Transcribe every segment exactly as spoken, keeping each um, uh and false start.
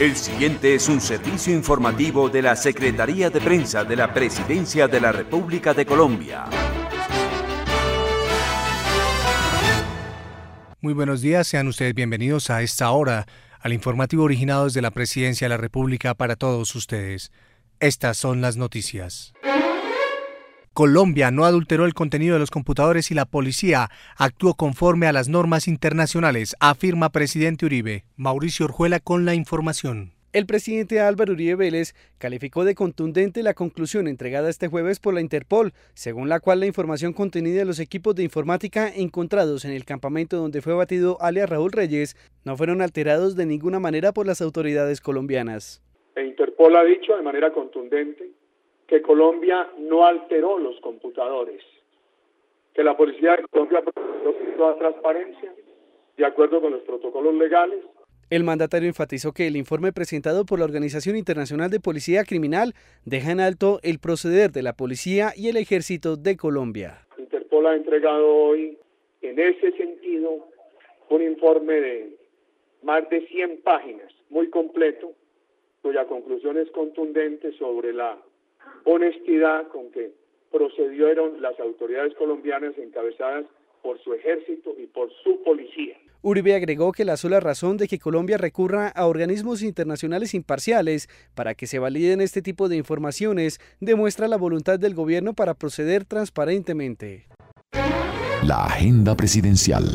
El siguiente es un servicio informativo de la Secretaría de Prensa de la Presidencia de la República de Colombia. Muy buenos días, sean ustedes bienvenidos a esta hora al informativo originado desde la Presidencia de la República para todos ustedes. Estas son las noticias. Colombia no adulteró el contenido de los computadores y la policía actuó conforme a las normas internacionales, afirma presidente Uribe. Mauricio Orjuela con la información. El presidente Álvaro Uribe Vélez calificó de contundente la conclusión entregada este jueves por la Interpol, según la cual la información contenida en los equipos de informática encontrados en el campamento donde fue abatido alias Raúl Reyes no fueron alterados de ninguna manera por las autoridades colombianas. El Interpol ha dicho de manera contundente que Colombia no alteró los computadores, que la policía de Colombia procedió con toda transparencia, de acuerdo con los protocolos legales. El mandatario enfatizó que el informe presentado por la Organización Internacional de Policía Criminal deja en alto el proceder de la policía y el ejército de Colombia. Interpol ha entregado hoy, en ese sentido, un informe de más de cien páginas, muy completo, cuya conclusión es contundente sobre la honestidad con que procedieron las autoridades colombianas encabezadas por su ejército y por su policía. Uribe agregó que la sola razón de que Colombia recurra a organismos internacionales imparciales para que se validen este tipo de informaciones demuestra la voluntad del gobierno para proceder transparentemente. La agenda presidencial.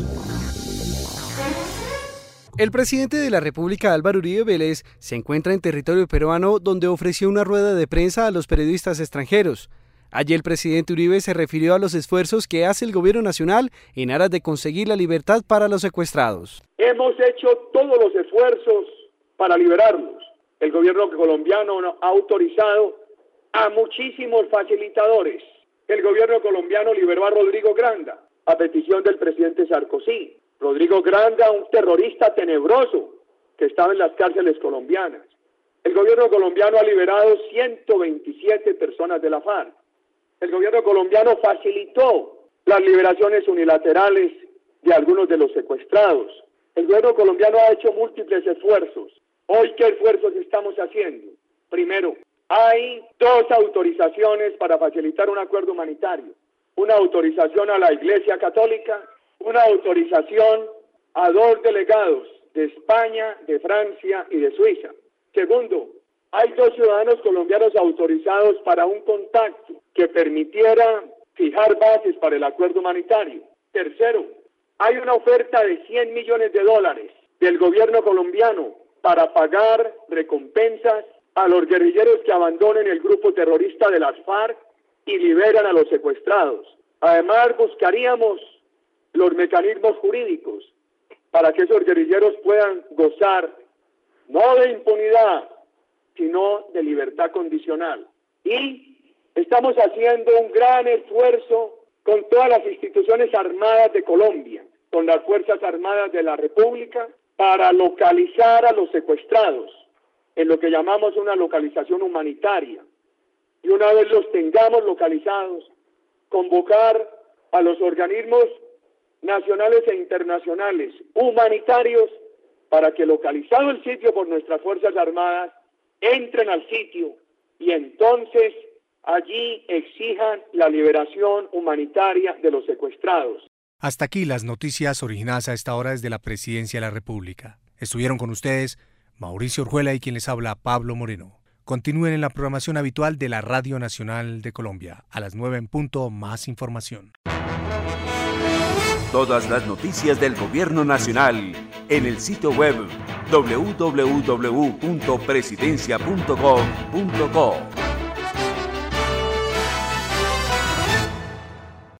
El presidente de la República, Álvaro Uribe Vélez, se encuentra en territorio peruano donde ofreció una rueda de prensa a los periodistas extranjeros. Allí el presidente Uribe se refirió a los esfuerzos que hace el gobierno nacional en aras de conseguir la libertad para los secuestrados. Hemos hecho todos los esfuerzos para liberarlos. El gobierno colombiano ha autorizado a muchísimos facilitadores. El gobierno colombiano liberó a Rodrigo Granda a petición del presidente Sarkozy. Rodrigo Granda, un terrorista tenebroso que estaba en las cárceles colombianas. El gobierno colombiano ha liberado ciento veintisiete personas de la FARC. El gobierno colombiano facilitó las liberaciones unilaterales de algunos de los secuestrados. El gobierno colombiano ha hecho múltiples esfuerzos. Hoy, ¿qué esfuerzos estamos haciendo? Primero, hay dos autorizaciones para facilitar un acuerdo humanitario. Una autorización a la Iglesia Católica, una autorización a dos delegados de España, de Francia y de Suiza. Segundo, hay dos ciudadanos colombianos autorizados para un contacto que permitiera fijar bases para el acuerdo humanitario. Tercero, hay una oferta de cien millones de dólares del gobierno colombiano para pagar recompensas a los guerrilleros que abandonen el grupo terrorista de las FARC y liberan a los secuestrados. Además, buscaríamos los mecanismos jurídicos para que esos guerrilleros puedan gozar no de impunidad, sino de libertad condicional. Y estamos haciendo un gran esfuerzo con todas las instituciones armadas de Colombia, con las Fuerzas Armadas de la República, para localizar a los secuestrados, en lo que llamamos una localización humanitaria. Y una vez los tengamos localizados, convocar a los organismos nacionales e internacionales humanitarios para que, localizado el sitio por nuestras Fuerzas Armadas, entren al sitio y entonces allí exijan la liberación humanitaria de los secuestrados. Hasta aquí las noticias originadas a esta hora desde la Presidencia de la República. Estuvieron con ustedes Mauricio Orjuela y quien les habla, Pablo Moreno. Continúen en la programación habitual de la Radio Nacional de Colombia. A las nueve en punto, más información. Todas las noticias del Gobierno Nacional en el sitio web doble u doble u doble u punto presidencia punto gov punto co.